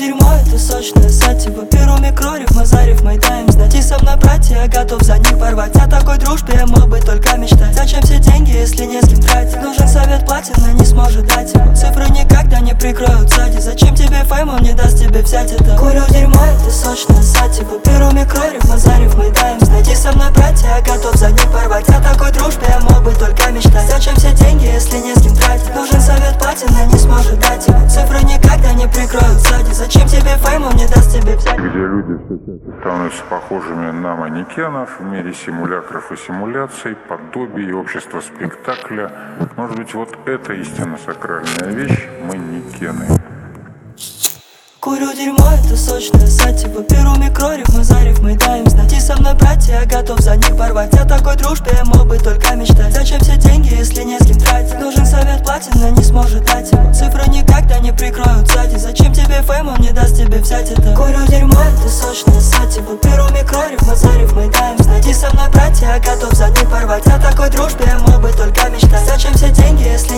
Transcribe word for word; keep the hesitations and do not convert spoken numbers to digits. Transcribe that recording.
дерьмо, это сочное сативо. Беру микрориф, мазарив, мы даем знать. И со мной, братья, я готов за них порвать. О такой дружбе я мог бы только мечтать. Зачем все деньги, если не с кем тратить? Нужен совет, платина не сможет дать его. Цифры никогда не прикроют сзади. Зачем тебе фейм, он не даст тебе взять это. Курю дерьмо, это сочное сативо. Беру микрориф, мазарив, мы даем знать. И со мной, братья, я готов за них порвать. О такой дружбе я мог бы только мечтать. Зачем все деньги, если не с кем тратить? Нужен совет, платина не сможет дать его. Цифры никогда не прикроют сзади. Зачем тебе фейм, он не даст тебе взять. Где люди все чаще становятся похожими на манекенов в мире симулякров и симуляций, подобий, общества спектакля. Может быть, вот это истинно сакральная вещь — манекены. Курю дерьмо, это сочное сативо. Беру микрориф, мазарив, мы даем знать. И со мной, братья, я готов за них порвать. О такой дружбе я мог бы только мечтать. Зачем все деньги, если не с кем тратить? Нужен совет, платина не сможет дать его. Цифры никогда не прикроют сзади. Зачем тебе фейм, он не даст тебе взять это. Курю дерьмо, это сочное сативо. Беру микрориф, мазарив, мы даем знать. И со мной, братья, я готов за них порвать. О такой дружбе я мог бы только мечтать. Зачем все деньги, если